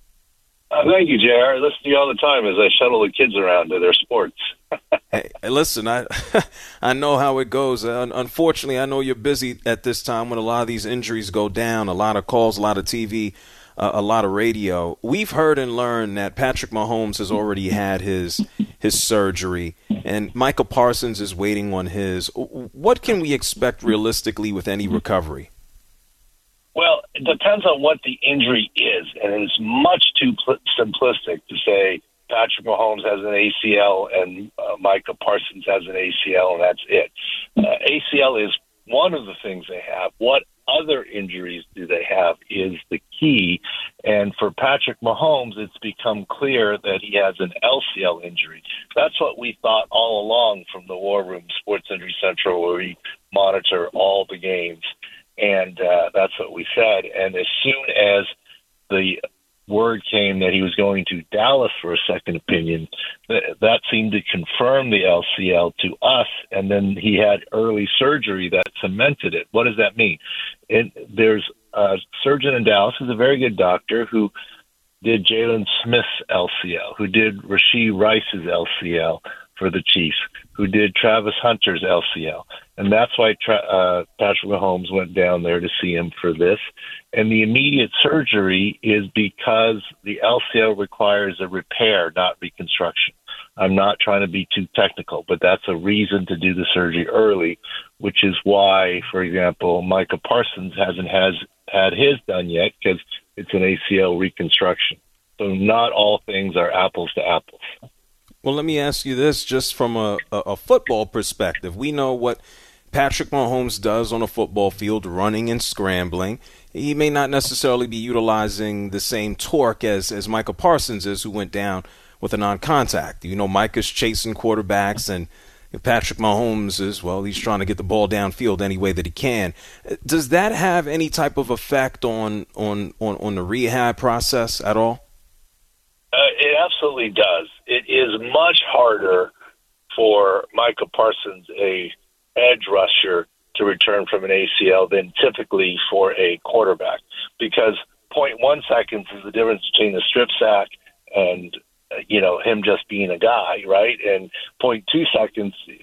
Uh, thank you, J R. I listen to you all the time as I shuttle the kids around to their sports. Hey, listen, I I know how it goes. Uh, unfortunately, I know you're busy at this time when a lot of these injuries go down, a lot of calls, a lot of T V, uh, a lot of radio. We've heard and learned that Patrick Mahomes has already had his his surgery, and Michael Parsons is waiting on his. What can we expect realistically with any recovery? Well, it depends on what the injury is, and it's much too pl- simplistic to say Patrick Mahomes has an A C L and uh, Micah Parsons has an A C L, and that's it. Uh, A C L is one of the things they have. What other injuries do they have is the key, and for Patrick Mahomes, it's become clear that he has an L C L injury. That's what we thought all along from the War Room, Sports Injury Central, where we monitor all the games. And uh, that's what we said. And as soon as the word came that he was going to Dallas for a second opinion, th- that seemed to confirm the L C L to us. And then he had early surgery that cemented it. What does that mean? It, there's a surgeon in Dallas who's a very good doctor who did Jalen Smith's L C L, who did Rashee Rice's L C L for the Chiefs, who did Travis Hunter's L C L. And that's why tra- uh, Patrick Mahomes went down there to see him for this. And the immediate surgery is because the L C L requires a repair, not reconstruction. I'm not trying to be too technical, but that's a reason to do the surgery early, which is why, for example, Micah Parsons hasn't has had his done yet because it's an A C L reconstruction. So not all things are apples to apples. Well, let me ask you this, just from a, a, a football perspective. We know what Patrick Mahomes does on a football field, running and scrambling. He may not necessarily be utilizing the same torque as, as Michael Parsons is, who went down with a non-contact. You know, Micah's chasing quarterbacks, and Patrick Mahomes is, well, he's trying to get the ball downfield any way that he can. Does that have any type of effect on, on, on, on the rehab process at all? Uh, it absolutely does. It is much harder for Micah Parsons, a edge rusher, to return from an A C L than typically for a quarterback, because zero point one seconds is the difference between a strip sack and, uh, you know, him just being a guy, right? And zero point two seconds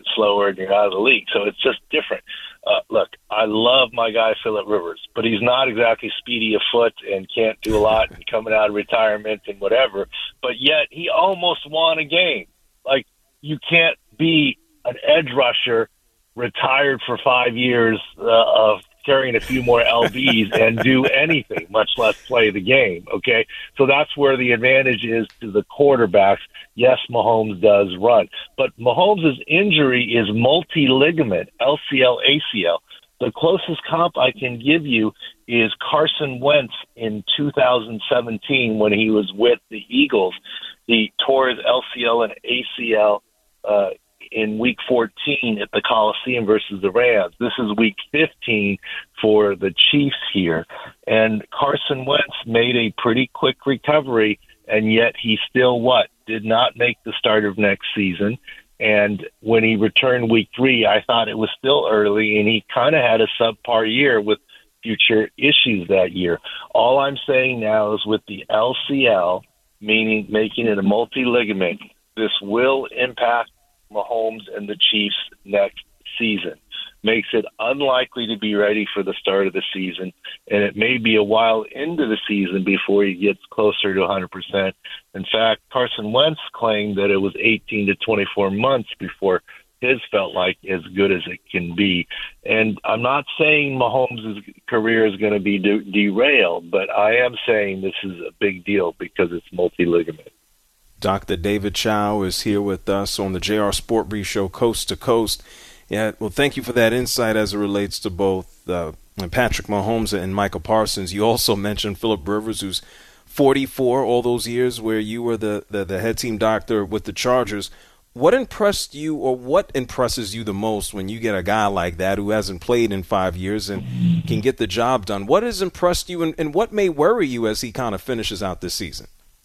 slower and you're out of the league. So it's just different. Uh, look, I love my guy Phillip Rivers, but he's not exactly speedy of foot and can't do a lot and coming out of retirement and whatever. But yet he almost won a game. Like, you can't be an edge rusher retired for five years uh, of carrying a few more L Bs and do anything, much less play the game, okay? So that's where the advantage is to the quarterbacks. Yes, Mahomes does run. But Mahomes' injury is multi-ligament, L C L, A C L. The closest comp I can give you is Carson Wentz in two thousand seventeen when he was with the Eagles. He tore his L C L and A C L uh, in week fourteen at the Coliseum versus the Rams. This is week fifteen for the Chiefs here. And Carson Wentz made a pretty quick recovery, and yet he still what? Did not make the start of next season. And when he returned week three, I thought it was still early, and he kind of had a subpar year with future issues that year. All I'm saying now is with the L C L, meaning making it a multi-ligament, this will impact Mahomes and the Chiefs next season. Makes it unlikely to be ready for the start of the season, and it may be a while into the season before he gets closer to one hundred percent. In fact, Carson Wentz claimed that it was eighteen to twenty-four months before his felt like as good as it can be. And I'm not saying Mahomes' career is going to be de- derailed, but I am saying this is a big deal because it's multi-ligament. Doctor David Chao is here with us on the J R Sport Brief Show, Coast to Coast. Yeah, well, thank you for that insight as it relates to both uh, Patrick Mahomes and Michael Parsons. You also mentioned Phillip Rivers, who's forty-four, all those years where you were the, the, the head team doctor with the Chargers. What impressed you, or what impresses you the most when you get a guy like that who hasn't played in five years and can get the job done? What has impressed you, and, and what may worry you as he kind of finishes out this season?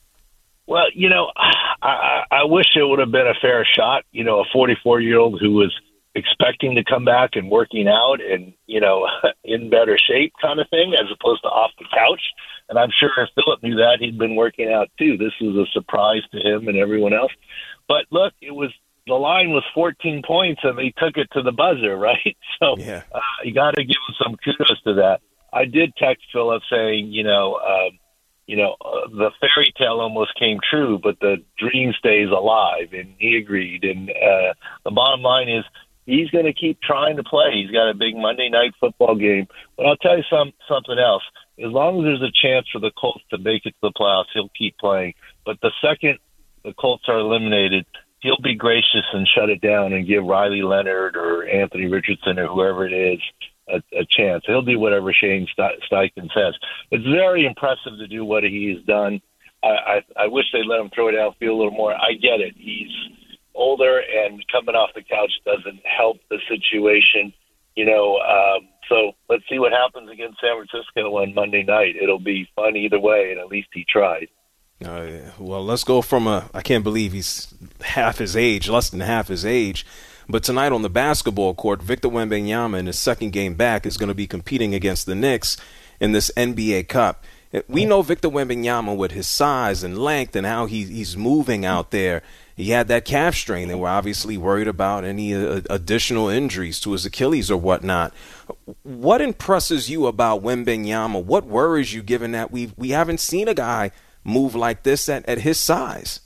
Well, you know, I, I wish it would have been a fair shot. You know, a forty-four-year-old who was expecting to come back and working out and, you know, in better shape kind of thing, as opposed to off the couch. And I'm sure if Phillip knew that, he'd been working out too. This was a surprise to him and everyone else. But look, it was, the line was fourteen points and they took it to the buzzer, right? So yeah. uh, you got to give him some kudos to that. I did text Phillip saying, you know, um, you know, uh, the fairy tale almost came true, but the dream stays alive. And he agreed. And uh, the bottom line is, he's going to keep trying to play. He's got a big Monday night football game. But I'll tell you some something else. As long as there's a chance for the Colts to make it to the playoffs, he'll keep playing. But the second the Colts are eliminated, he'll be gracious and shut it down and give Riley Leonard or Anthony Richardson or whoever it is a, a chance. He'll do whatever Shane Steichen says. It's very impressive to do what he's done. I, I, I wish they'd let him throw it downfield a little more. I get it. He's older, and coming off the couch doesn't help the situation, you know. Um, so let's see what happens against San Francisco on Monday night. It'll be fun either way, and at least he tried. Uh, yeah. Well, let's go from a, I can't believe he's half his age, less than half his age. But tonight on the basketball court, Victor Wembanyama in his second game back is going to be competing against the Knicks in this N B A Cup. We know Victor Wembanyama with his size and length and how he, he's moving out there. He had that calf strain, and we're obviously worried about any uh, additional injuries to his Achilles or whatnot. What impresses you about Wembanyama? What worries you, given that we we haven't seen a guy move like this at, at his size?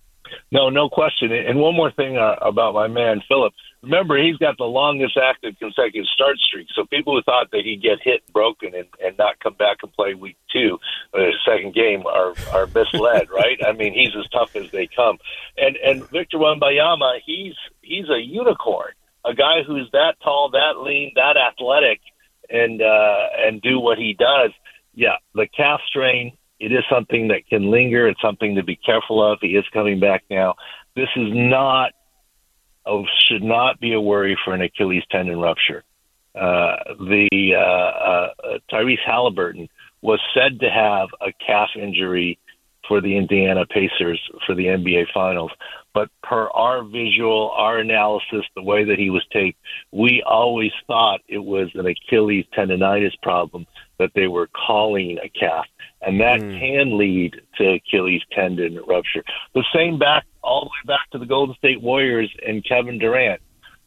No, no question. And one more thing uh, about my man, Phillip. Remember, he's got the longest active consecutive start streak. So people who thought that he'd get hit, broken, and, and not come back and play week two, or his second game, are are misled, right? I mean, he's as tough as they come. And and Victor Wembanyama, he's he's a unicorn, a guy who's that tall, that lean, that athletic, and uh, and do what he does. Yeah, the calf strain, it is something that can linger. It's something to be careful of. He is coming back now. This is not, oh, should not be a worry for an Achilles tendon rupture. Uh, the uh, uh, Tyrese Halliburton was said to have a calf injury for the Indiana Pacers for the N B A Finals. But per our visual, our analysis, the way that he was taped, we always thought it was an Achilles tendonitis problem that they were calling a calf. And that mm. can lead to Achilles tendon rupture. The same back all the way back to the Golden State Warriors and Kevin Durant.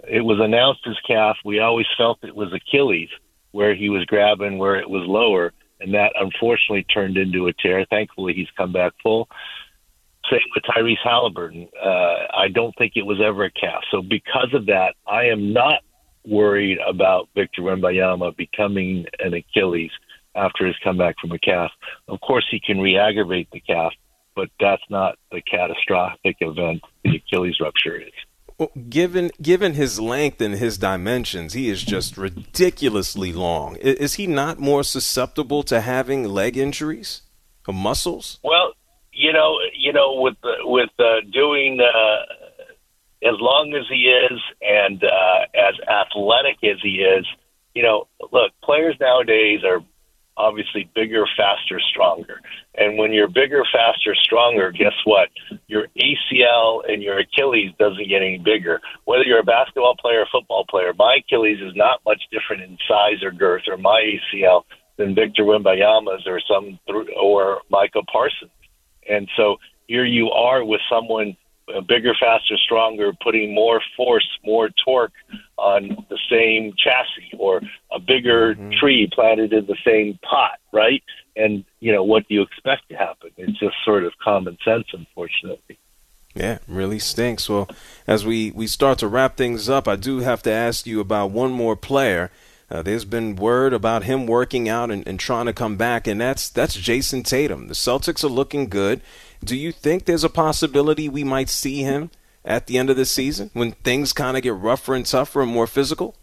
it was announced his calf. We always felt it was Achilles, where he was grabbing where it was lower, and that unfortunately turned into a tear. Thankfully, he's come back full. Same with Tyrese Halliburton. Uh, I don't think it was ever a calf. So because of that, I am not worried about Victor Wembanyama becoming an Achilles after his comeback from a calf. Of course, he can re-aggravate the calf, but that's not the catastrophic event the Achilles rupture is. Well, given given his length and his dimensions, he is just ridiculously long. Is, is he not more susceptible to having leg injuries or muscles? Well, you know, you know, with with uh, doing uh, as long as he is and uh, as athletic as he is, you know, look, players nowadays are obviously bigger, faster, stronger. And when you're bigger, faster, stronger, guess what? Your A C L and your Achilles doesn't get any bigger. Whether you're a basketball player or football player, my Achilles is not much different in size or girth, or my A C L, than Victor Wembanyama's or some or Micah Parsons. And so here you are with someone bigger, faster, stronger, putting more force, more torque on the same chassis, or a bigger mm-hmm. tree planted in the same pot, right? And, you know, what do you expect to happen? It's just sort of common sense, unfortunately. Yeah, really stinks. Well, as we, we start to wrap things up, I do have to ask you about one more player. Uh, there's been word about him working out and, and trying to come back, and that's that's Jason Tatum. The Celtics are looking good. Do you think there's a possibility we might see him at the end of the season when things kind of get rougher and tougher and more physical?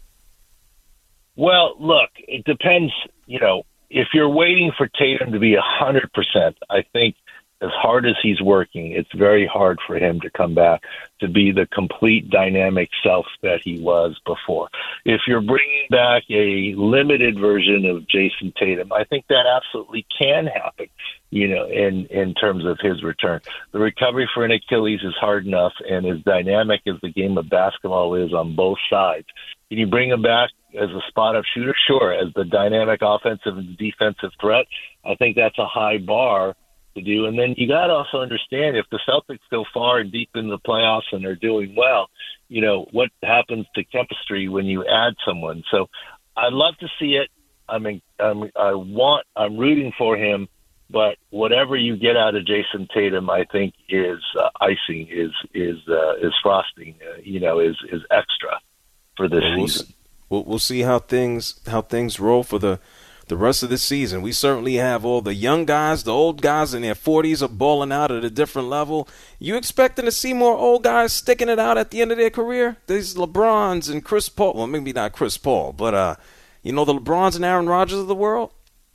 Well, look, it depends. You know, if you're waiting for Tatum to be one hundred percent, I think as hard as he's working, it's very hard for him to come back to be the complete dynamic self that he was before. If you're bringing back a limited version of Jason Tatum, I think that absolutely can happen, you know, in, in terms of his return. The recovery for an Achilles is hard enough, and as dynamic as the game of basketball is on both sides. Can you bring him back as a spot-up shooter? Sure. As the dynamic offensive and defensive threat, I think that's a high bar to do. And then you got to also understand, if the Celtics go far and deep into the playoffs and are doing well, you know, what happens to chemistry when you add someone? So I'd love to see it. I mean, I'm, I want, I'm rooting for him, but whatever you get out of Jason Tatum, I think is uh, icing, is, is, uh, is frosting, uh, you know, is, is extra for this well, season. We'll, we'll see how things, how things roll for the, the rest of the season. We certainly have all the young guys, the old guys in their forties are balling out at a different level. You expecting to see more old guys sticking it out at the end of their career? These LeBrons and Chris Paul. Well, maybe not Chris Paul, but, uh, you know, the LeBrons and Aaron Rodgers of the world?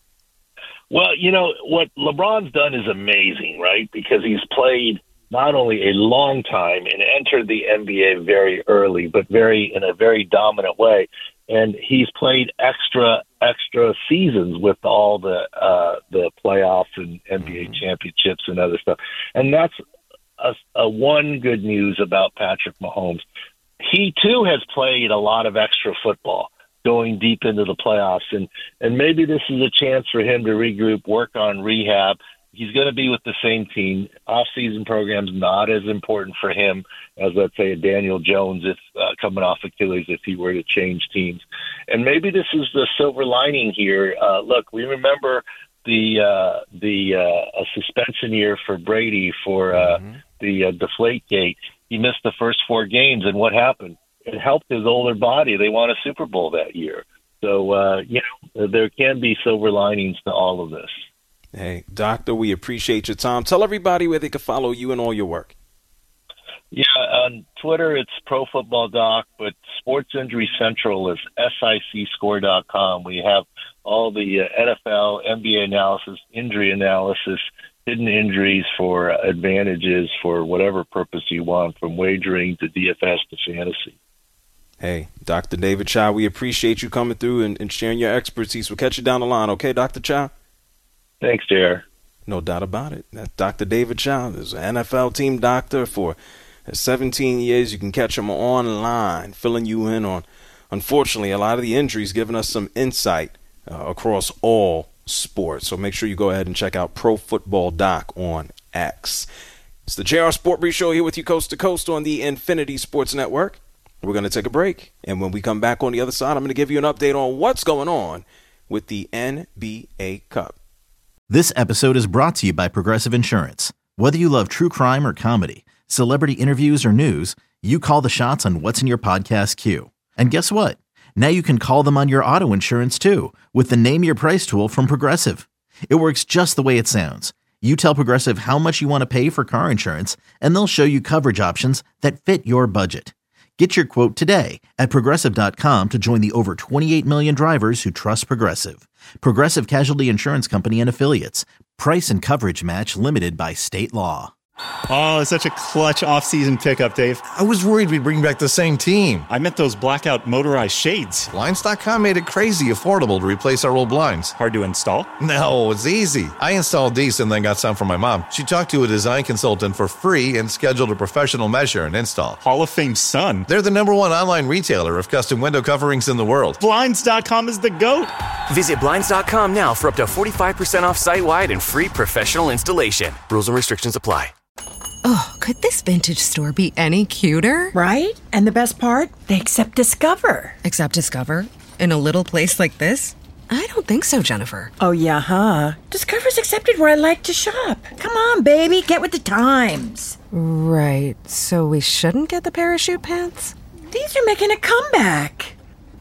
Well, you know, what LeBron's done is amazing, right? Because he's played not only a long time and entered the N B A very early, but very in a very dominant way. And he's played extra, extra seasons with all the uh, the playoffs and N B A mm-hmm. championships and other stuff. And that's a, a one good news about Patrick Mahomes. He, too, has played a lot of extra football going deep into the playoffs. And, and maybe this is a chance for him to regroup, work on rehab. He's going to be with the same team. Off-season program's not as important for him as, let's say, a Daniel Jones if uh, coming off Achilles if he were to change teams. And maybe this is the silver lining here. Uh, look, we remember the uh, the uh, a suspension year for Brady for uh, mm-hmm. the uh, Deflategate. He missed the first four games, and what happened? It helped his older body. They won a Super Bowl that year. So, uh, you know, there can be silver linings to all of this. Hey, Doctor, we appreciate your time. Tell everybody where they can follow you and all your work. Yeah, on Twitter, it's Pro Football Doc, but Sports Injury Central is S I C score dot com. We have all the uh, N F L, N B A analysis, injury analysis, hidden injuries for uh, advantages for whatever purpose you want, from wagering to D F S to fantasy. Hey, Doctor David Chao, we appreciate you coming through and, and sharing your expertise. We'll catch you down the line, okay, Doctor Chao? Thanks, J R. No doubt about it. That's Doctor David Chao. He's an N F L team doctor for seventeen years. You can catch him online, filling you in on, unfortunately, a lot of the injuries, giving us some insight uh, across all sports. So make sure you go ahead and check out Pro Football Doc on X. It's the J R Sport Brief Show here with you coast to coast on the Infinity Sports Network. We're going to take a break. And when we come back on the other side, I'm going to give you an update on what's going on with the N B A Cup. This episode is brought to you by Progressive Insurance. Whether you love true crime or comedy, celebrity interviews or news, you call the shots on what's in your podcast queue. And guess what? Now you can call them on your auto insurance too with the Name Your Price tool from Progressive. It works just the way it sounds. You tell Progressive how much you want to pay for car insurance, and they'll show you coverage options that fit your budget. Get your quote today at Progressive dot com to join the over twenty-eight million drivers who trust Progressive. Progressive Casualty Insurance Company and Affiliates. Price and coverage match limited by state law. Oh, it's such a clutch off-season pickup, Dave. I was worried we'd bring back the same team. I meant those blackout motorized shades. Blinds dot com made it crazy affordable to replace our old blinds. Hard to install? No, it's easy. I installed these and then got some for my mom. She talked to a design consultant for free and scheduled a professional measure and install. Hall of Fame son. They're the number one online retailer of custom window coverings in the world. Blinds dot com is the GOAT. Visit Blinds dot com now for up to forty-five percent off site-wide and free professional installation. Rules and restrictions apply. Oh, could this vintage store be any cuter? Right? And the best part? They accept Discover. Accept Discover? In a little place like this? I don't think so, Jennifer. Oh, yeah, huh? Discover's accepted where I like to shop. Come on, baby, get with the times. Right, so we shouldn't get the parachute pants? These are making a comeback.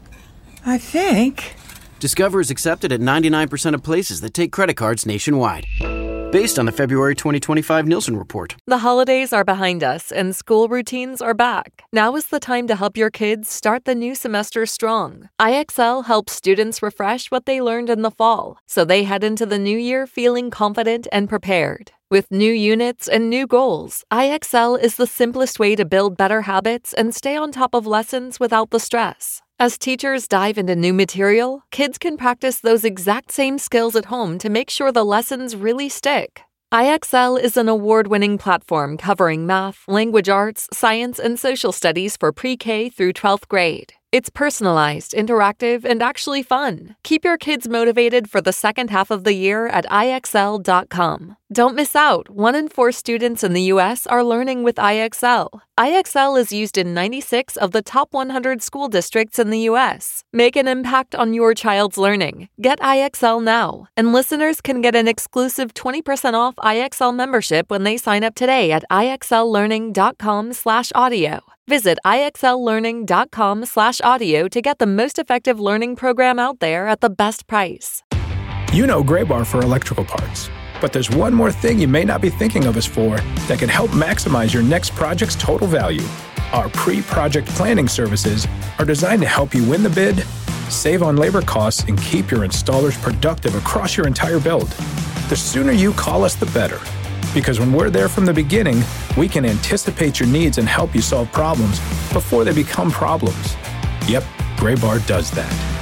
I think. Discover is accepted at ninety-nine percent of places that take credit cards nationwide. Based on the February twenty twenty-five Nielsen report. The holidays are behind us and school routines are back. Now is the time to help your kids start the new semester strong. I X L helps students refresh what they learned in the fall, so they head into the new year feeling confident and prepared. With new units and new goals, I X L is the simplest way to build better habits and stay on top of lessons without the stress. As teachers dive into new material, kids can practice those exact same skills at home to make sure the lessons really stick. I X L is an award-winning platform covering math, language arts, science, and social studies for pre-K through twelfth grade. It's personalized, interactive, and actually fun. Keep your kids motivated for the second half of the year at I X L dot com. Don't miss out. One in four students in the U S are learning with I X L. I X L is used in ninety-six of the top one hundred school districts in the U S. Make an impact on your child's learning. Get I X L now. And listeners can get an exclusive twenty percent off I X L membership when they sign up today at I X L learning dot com slash audio. Visit I X L learning dot com slash audio to get the most effective learning program out there at the best price. You know Graybar for electrical parts, but there's one more thing you may not be thinking of us for that can help maximize your next project's total value. Our pre-project planning services are designed to help you win the bid, save on labor costs, and keep your installers productive across your entire build. The sooner you call us, the better. Because when we're there from the beginning, we can anticipate your needs and help you solve problems before they become problems. Yep, Graybar does that.